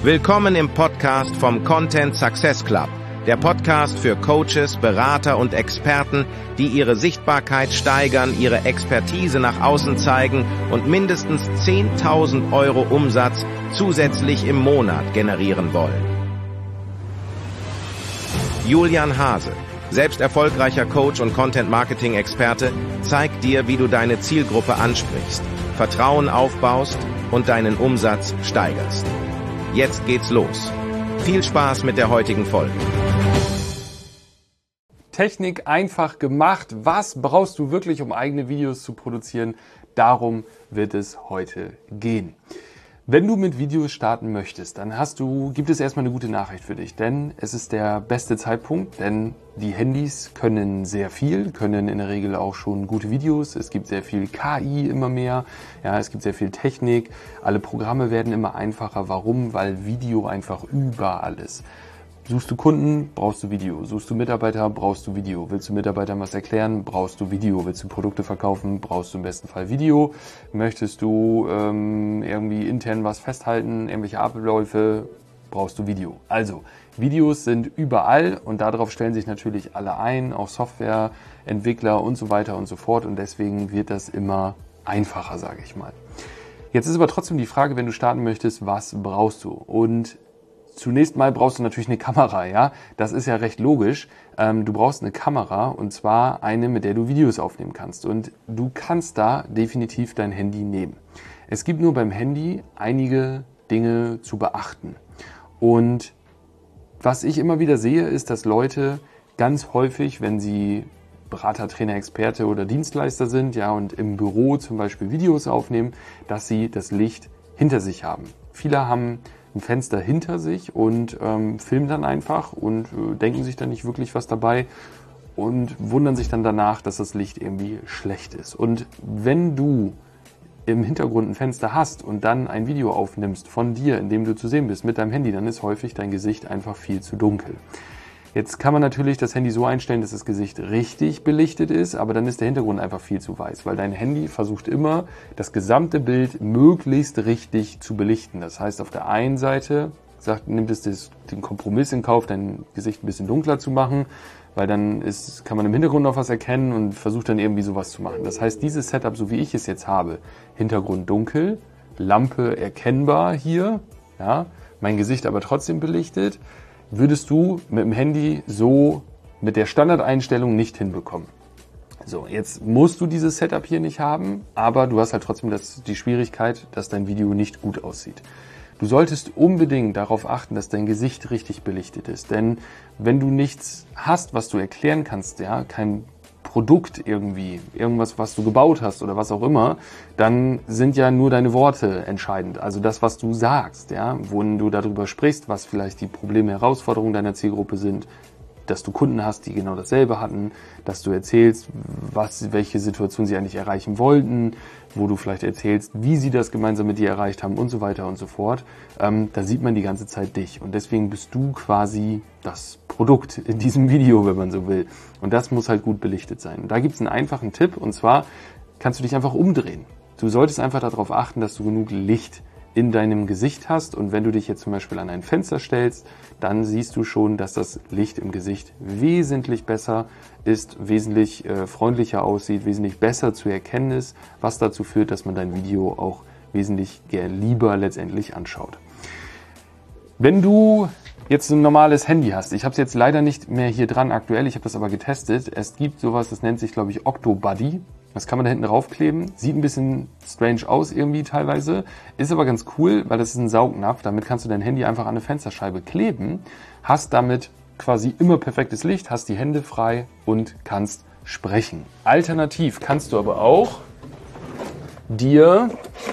Willkommen im Podcast vom Content Success Club, der Podcast für Coaches, Berater und Experten, die ihre Sichtbarkeit steigern, ihre Expertise nach außen zeigen und mindestens 10.000 Euro Umsatz zusätzlich im Monat generieren wollen. Julian Hase, selbst erfolgreicher Coach und Content-Marketing-Experte, zeigt dir, wie du deine Zielgruppe ansprichst, Vertrauen aufbaust und deinen Umsatz steigerst. Jetzt geht's los. Viel Spaß mit der heutigen Folge. Technik einfach gemacht. Was brauchst du wirklich, um eigene Videos zu produzieren? Darum wird es heute gehen. Wenn du mit Videos starten möchtest, dann gibt es erstmal eine gute Nachricht für dich, denn es ist der beste Zeitpunkt, denn die Handys können sehr viel, können in der Regel auch schon gute Videos, es gibt sehr viel KI immer mehr, ja, es gibt sehr viel Technik, alle Programme werden immer einfacher. Warum? Weil Video einfach überall ist. Suchst du Kunden, brauchst du Video. Suchst du Mitarbeiter, brauchst du Video. Willst du Mitarbeitern was erklären, brauchst du Video. Willst du Produkte verkaufen, brauchst du im besten Fall Video. Möchtest du irgendwie intern was festhalten, irgendwelche Abläufe, brauchst du Video. Also, Videos sind überall und darauf stellen sich natürlich alle ein, auch Softwareentwickler und so weiter und so fort. Und deswegen wird das immer einfacher, sage ich mal. Jetzt ist aber trotzdem die Frage, wenn du starten möchtest, was brauchst du? Und zunächst mal brauchst du natürlich eine Kamera, ja. Das ist ja recht logisch. Du brauchst eine Kamera und zwar eine, mit der du Videos aufnehmen kannst. Und du kannst da definitiv dein Handy nehmen. Es gibt nur beim Handy einige Dinge zu beachten. Und was ich immer wieder sehe, ist, dass Leute ganz häufig, wenn sie Berater, Trainer, Experte oder Dienstleister sind, ja, und im Büro zum Beispiel Videos aufnehmen, dass sie das Licht hinter sich haben. Viele haben ein Fenster hinter sich und filmen dann einfach und denken sich dann nicht wirklich was dabei und wundern sich dann danach, dass das Licht irgendwie schlecht ist. Und wenn du im Hintergrund ein Fenster hast und dann ein Video aufnimmst von dir, in dem du zu sehen bist mit deinem Handy, dann ist häufig dein Gesicht einfach viel zu dunkel. Jetzt kann man natürlich das Handy so einstellen, dass das Gesicht richtig belichtet ist, aber dann ist der Hintergrund einfach viel zu weiß, weil dein Handy versucht immer, das gesamte Bild möglichst richtig zu belichten. Das heißt, auf der einen Seite nimmt es den Kompromiss in Kauf, dein Gesicht ein bisschen dunkler zu machen, weil dann kann man im Hintergrund noch was erkennen und versucht dann irgendwie sowas zu machen. Das heißt, dieses Setup, so wie ich es jetzt habe, Hintergrund dunkel, Lampe erkennbar hier, ja, mein Gesicht aber trotzdem belichtet, würdest du mit dem Handy so mit der Standardeinstellung nicht hinbekommen. So, jetzt musst du dieses Setup hier nicht haben, aber du hast halt trotzdem die Schwierigkeit, dass dein Video nicht gut aussieht. Du solltest unbedingt darauf achten, dass dein Gesicht richtig belichtet ist, denn wenn du nichts hast, was du erklären kannst, ja, kein Produkt irgendwie, irgendwas, was du gebaut hast oder was auch immer, dann sind ja nur deine Worte entscheidend. Also das, was du sagst, ja, wo du darüber sprichst, was vielleicht die Probleme, Herausforderungen deiner Zielgruppe sind, dass du Kunden hast, die genau dasselbe hatten, dass du erzählst, welche Situation sie eigentlich erreichen wollten, wo du vielleicht erzählst, wie sie das gemeinsam mit dir erreicht haben und so weiter und so fort. Da sieht man die ganze Zeit dich und deswegen bist du quasi das Produkt in diesem Video, wenn man so will. Und das muss halt gut belichtet sein. Und da gibt es einen einfachen Tipp und zwar kannst du dich einfach umdrehen. Du solltest einfach darauf achten, dass du genug Licht in deinem Gesicht hast und wenn du dich jetzt zum Beispiel an ein Fenster stellst, dann siehst du schon, dass das Licht im Gesicht wesentlich besser ist, wesentlich freundlicher aussieht, wesentlich besser zu erkennen ist, was dazu führt, dass man dein Video auch wesentlich lieber letztendlich anschaut. Wenn du jetzt ein normales Handy hast, ich habe es jetzt leider nicht mehr hier dran aktuell, ich habe das aber getestet, es gibt sowas, das nennt sich glaube ich Octobuddy. Das kann man da hinten draufkleben. Sieht ein bisschen strange aus irgendwie teilweise. Ist aber ganz cool, weil das ist ein Saugnapf. Damit kannst du dein Handy einfach an eine Fensterscheibe kleben. Hast damit quasi immer perfektes Licht, hast die Hände frei und kannst sprechen. Alternativ kannst du aber auch dir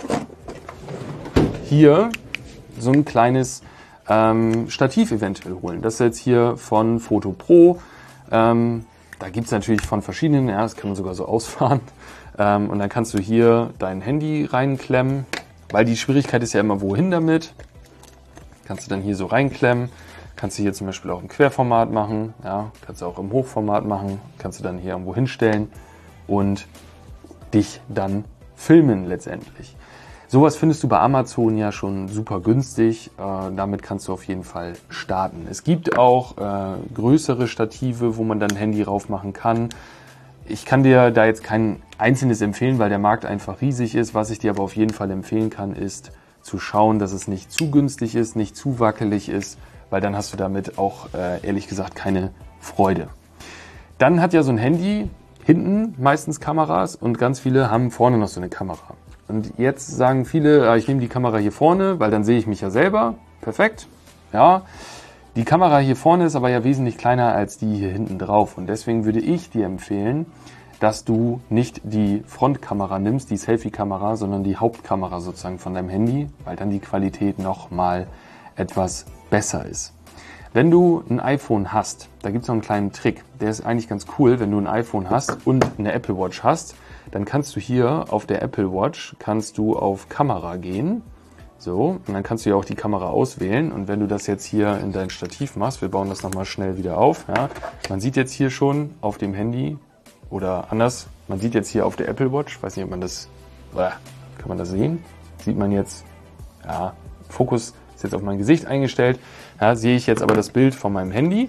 hier so ein kleines Stativ eventuell holen. Das ist jetzt hier von Photo Pro. Da gibt es natürlich von verschiedenen, ja, das kann man sogar so ausfahren. Und dann kannst du hier dein Handy reinklemmen, weil die Schwierigkeit ist ja immer, wohin damit. Kannst du dann hier so reinklemmen. Kannst du hier zum Beispiel auch im Querformat machen, ja, kannst du auch im Hochformat machen. Kannst du dann hier irgendwo hinstellen und dich dann filmen letztendlich. Sowas findest du bei Amazon ja schon super günstig. Damit kannst du auf jeden Fall starten. Es gibt auch größere Stative, wo man dann ein Handy rauf machen kann. Ich kann dir da jetzt kein einzelnes empfehlen, weil der Markt einfach riesig ist. Was ich dir aber auf jeden Fall empfehlen kann, ist zu schauen, dass es nicht zu günstig ist, nicht zu wackelig ist, weil dann hast du damit auch ehrlich gesagt keine Freude. Dann hat ja so ein Handy hinten meistens Kameras und ganz viele haben vorne noch so eine Kamera. Und jetzt sagen viele, ich nehme die Kamera hier vorne, weil dann sehe ich mich ja selber. Perfekt. Ja. Die Kamera hier vorne ist aber ja wesentlich kleiner als die hier hinten drauf. Und deswegen würde ich dir empfehlen, dass du nicht die Frontkamera nimmst, die Selfie-Kamera, sondern die Hauptkamera sozusagen von deinem Handy, weil dann die Qualität nochmal etwas besser ist. Wenn du ein iPhone hast, da gibt es noch einen kleinen Trick. Der ist eigentlich ganz cool, wenn du ein iPhone hast und eine Apple Watch hast, dann kannst du hier auf der Apple Watch auf Kamera gehen. So, und dann kannst du ja auch die Kamera auswählen. Und wenn du das jetzt hier in dein Stativ machst, wir bauen das nochmal schnell wieder auf. Ja. Man sieht jetzt hier schon auf dem Handy, oder anders, man sieht jetzt hier auf der Apple Watch, weiß nicht, ob man das, kann man das sehen? Sieht man jetzt, ja, Fokus ist jetzt auf mein Gesicht eingestellt. Ja, sehe ich jetzt aber das Bild von meinem Handy.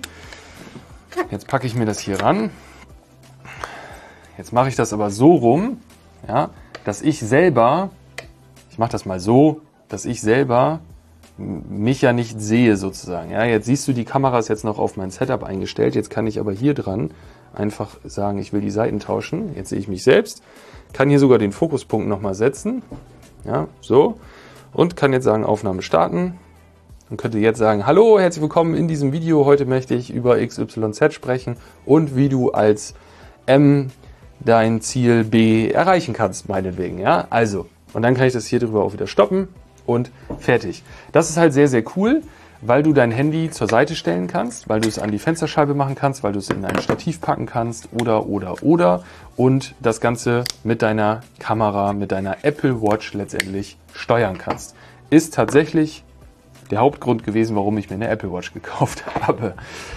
Jetzt packe ich mir das hier ran. Jetzt mache ich das aber so rum, ja, dass ich selber, ich mache das mal so, dass ich selber mich ja nicht sehe sozusagen. Ja, jetzt siehst du, die Kamera ist jetzt noch auf mein Setup eingestellt. Jetzt kann ich aber hier dran einfach sagen, ich will die Seiten tauschen. Jetzt sehe ich mich selbst. Kann hier sogar den Fokuspunkt nochmal setzen. Ja, so. Und kann jetzt sagen, Aufnahme starten. Und könnte jetzt sagen, hallo, herzlich willkommen in diesem Video. Heute möchte ich über XYZ sprechen und wie du als M dein Ziel B erreichen kannst, meinetwegen. Ja, also. Und dann kann ich das hier drüber auch wieder stoppen. Und fertig. Das ist halt sehr, sehr cool, weil du dein Handy zur Seite stellen kannst, weil du es an die Fensterscheibe machen kannst, weil du es in ein Stativ packen kannst oder und das Ganze mit deiner Kamera, mit deiner Apple Watch letztendlich steuern kannst. Ist tatsächlich der Hauptgrund gewesen, warum ich mir eine Apple Watch gekauft habe.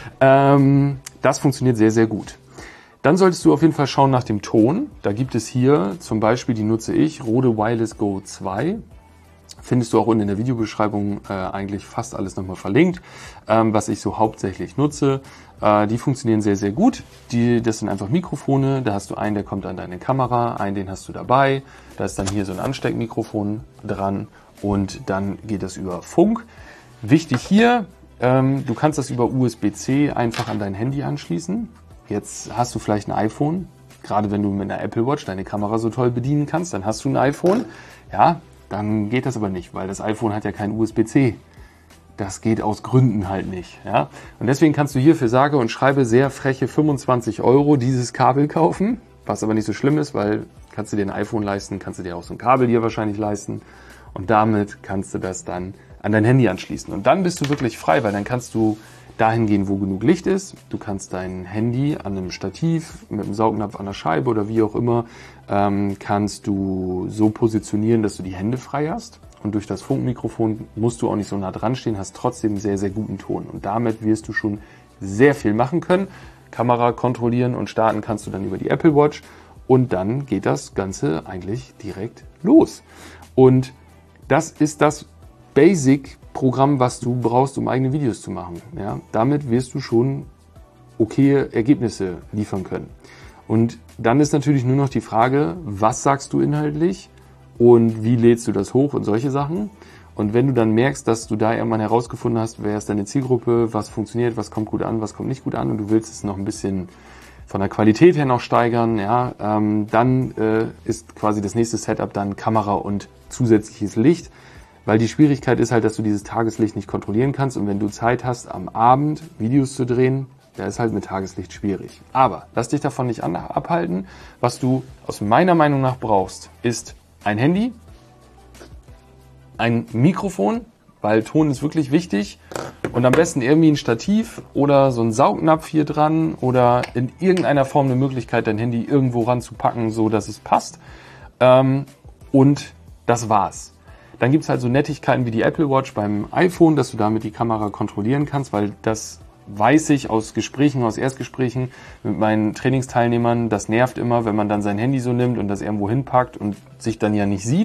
Das funktioniert sehr, sehr gut. Dann solltest du auf jeden Fall schauen nach dem Ton. Da gibt es hier zum Beispiel, die nutze ich, Rode Wireless Go 2. Findest du auch unten in der Videobeschreibung eigentlich fast alles nochmal verlinkt, was ich so hauptsächlich nutze. Die funktionieren sehr, sehr gut. Das sind einfach Mikrofone. Da hast du einen, der kommt an deine Kamera, einen, den hast du dabei. Da ist dann hier so ein Ansteckmikrofon dran und dann geht das über Funk. Wichtig hier, du kannst das über USB-C einfach an dein Handy anschließen. Jetzt hast du vielleicht ein iPhone. Gerade wenn du mit einer Apple Watch deine Kamera so toll bedienen kannst, dann hast du ein iPhone. Ja, dann geht das aber nicht, weil das iPhone hat ja kein USB-C. Das geht aus Gründen halt nicht. Ja? Und deswegen kannst du hier für sage und schreibe sehr freche 25 € dieses Kabel kaufen, was aber nicht so schlimm ist, weil kannst du dir ein iPhone leisten, kannst du dir auch so ein Kabel hier wahrscheinlich leisten und damit kannst du das dann an dein Handy anschließen. Und dann bist du wirklich frei, weil dann kannst du dahin gehen, wo genug Licht ist. Du kannst dein Handy an einem Stativ mit einem Saugnapf an der Scheibe oder wie auch immer, kannst du so positionieren, dass du die Hände frei hast. Und durch das Funkmikrofon musst du auch nicht so nah dran stehen, hast trotzdem einen sehr, sehr guten Ton. Und damit wirst du schon sehr viel machen können. Kamera kontrollieren und starten kannst du dann über die Apple Watch. Und dann geht das Ganze eigentlich direkt los. Und das ist das Basic-Programm, was du brauchst, um eigene Videos zu machen. Ja, damit wirst du schon okaye Ergebnisse liefern können. Und dann ist natürlich nur noch die Frage, was sagst du inhaltlich und wie lädst du das hoch und solche Sachen. Und wenn du dann merkst, dass du da irgendwann herausgefunden hast, wer ist deine Zielgruppe, was funktioniert, was kommt gut an, was kommt nicht gut an und du willst es noch ein bisschen von der Qualität her noch steigern, ja, dann ist quasi das nächste Setup dann Kamera und zusätzliches Licht. Weil die Schwierigkeit ist halt, dass du dieses Tageslicht nicht kontrollieren kannst und wenn du Zeit hast, am Abend Videos zu drehen, da ist halt mit Tageslicht schwierig. Aber lass dich davon nicht abhalten. Was du aus meiner Meinung nach brauchst, ist ein Handy, ein Mikrofon, weil Ton ist wirklich wichtig und am besten irgendwie ein Stativ oder so ein Saugnapf hier dran oder in irgendeiner Form eine Möglichkeit, dein Handy irgendwo ranzupacken, so dass es passt. Und das war's. Dann gibt's halt so Nettigkeiten wie die Apple Watch beim iPhone, dass du damit die Kamera kontrollieren kannst, weil das weiß ich aus Gesprächen, aus Erstgesprächen mit meinen Trainingsteilnehmern, das nervt immer, wenn man dann sein Handy so nimmt und das irgendwo hinpackt und sich dann ja nicht sieht,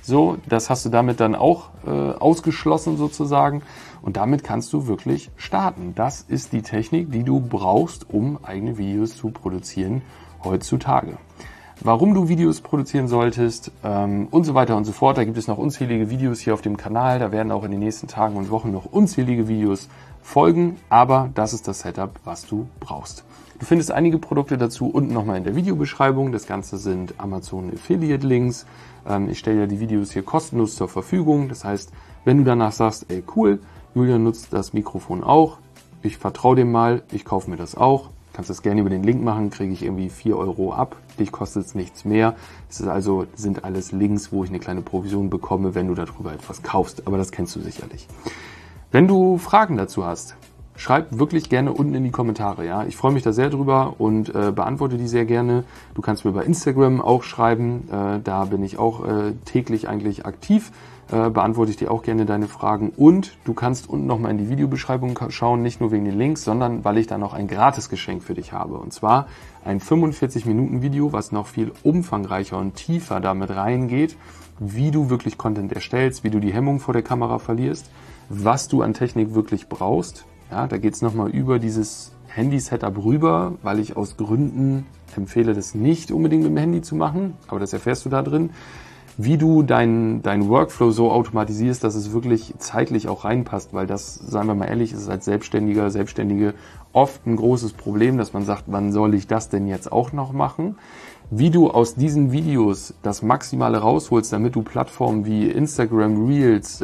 So, das hast du damit dann auch ausgeschlossen sozusagen. Und damit kannst du wirklich starten. Das ist die Technik, die du brauchst, um eigene Videos zu produzieren heutzutage. Warum du Videos produzieren solltest und so weiter und so fort. Da gibt es noch unzählige Videos hier auf dem Kanal. Da werden auch in den nächsten Tagen und Wochen noch unzählige Videos folgen. Aber das ist das Setup, was du brauchst. Du findest einige Produkte dazu unten nochmal in der Videobeschreibung. Das Ganze sind Amazon Affiliate Links. Ich stelle ja die Videos hier kostenlos zur Verfügung. Das heißt, wenn du danach sagst, ey cool, Julian nutzt das Mikrofon auch, ich vertraue dem mal, ich kaufe mir das auch, kannst das gerne über den Link machen, kriege ich irgendwie 4 € ab, dich kostet es nichts mehr. Das ist also, sind alles Links, wo ich eine kleine Provision bekomme, wenn du darüber etwas kaufst, aber das kennst du sicherlich. Wenn du Fragen dazu hast, schreib wirklich gerne unten in die Kommentare, ja. Ich freue mich da sehr drüber und beantworte die sehr gerne. Du kannst mir bei Instagram auch schreiben, da bin ich auch täglich eigentlich aktiv. Beantworte ich dir auch gerne deine Fragen und du kannst unten nochmal in die Videobeschreibung schauen, nicht nur wegen den Links, sondern weil ich da noch ein Gratisgeschenk für dich habe. Und zwar ein 45-Minuten-Video, was noch viel umfangreicher und tiefer damit reingeht, wie du wirklich Content erstellst, wie du die Hemmung vor der Kamera verlierst, was du an Technik wirklich brauchst. Ja, da geht es nochmal über dieses Handy-Setup rüber, weil ich aus Gründen empfehle, das nicht unbedingt mit dem Handy zu machen, aber das erfährst du da drin. Wie du deinen Workflow so automatisierst, dass es wirklich zeitlich auch reinpasst, weil das, sagen wir mal ehrlich, ist als Selbstständige oft ein großes Problem, dass man sagt, wann soll ich das denn jetzt auch noch machen? Wie du aus diesen Videos das Maximale rausholst, damit du Plattformen wie Instagram Reels,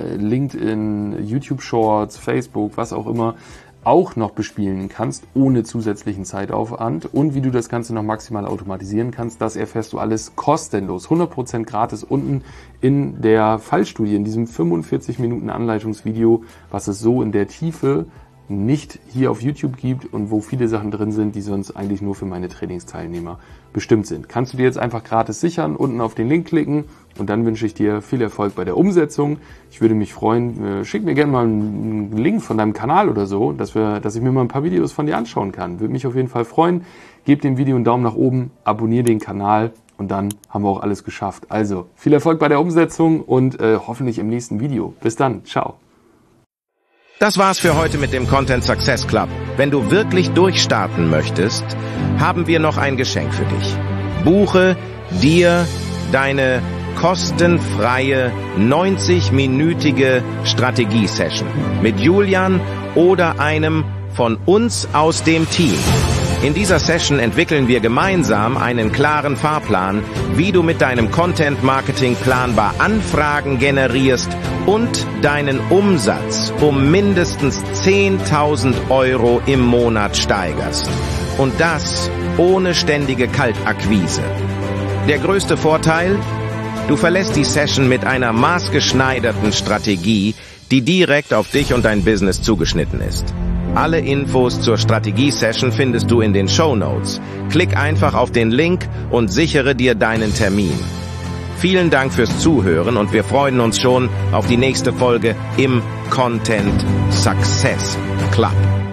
LinkedIn, YouTube Shorts, Facebook, was auch immer, auch noch bespielen kannst, ohne zusätzlichen Zeitaufwand und wie du das Ganze noch maximal automatisieren kannst, das erfährst du alles kostenlos, 100% gratis unten in der Fallstudie, in diesem 45 Minuten Anleitungsvideo, was es so in der Tiefe nicht hier auf YouTube gibt und wo viele Sachen drin sind, die sonst eigentlich nur für meine Trainingsteilnehmer bestimmt sind. Kannst du dir jetzt einfach gratis sichern, unten auf den Link klicken und dann wünsche ich dir viel Erfolg bei der Umsetzung. Ich würde mich freuen, schick mir gerne mal einen Link von deinem Kanal oder so, dass ich mir mal ein paar Videos von dir anschauen kann. Würde mich auf jeden Fall freuen. Gib dem Video einen Daumen nach oben, abonniere den Kanal und dann haben wir auch alles geschafft. Also viel Erfolg bei der Umsetzung und hoffentlich im nächsten Video. Bis dann, ciao. Das war's für heute mit dem Content Success Club. Wenn du wirklich durchstarten möchtest, haben wir noch ein Geschenk für dich. Buche dir deine kostenfreie 90-minütige Strategie-Session mit Julian oder einem von uns aus dem Team. In dieser Session entwickeln wir gemeinsam einen klaren Fahrplan, wie du mit deinem Content-Marketing planbar Anfragen generierst und deinen Umsatz um mindestens 10.000 € im Monat steigerst. Und das ohne ständige Kaltakquise. Der größte Vorteil? Du verlässt die Session mit einer maßgeschneiderten Strategie, die direkt auf dich und dein Business zugeschnitten ist. Alle Infos zur Strategie-Session findest du in den Shownotes. Klick einfach auf den Link und sichere dir deinen Termin. Vielen Dank fürs Zuhören und wir freuen uns schon auf die nächste Folge im Content Success Club.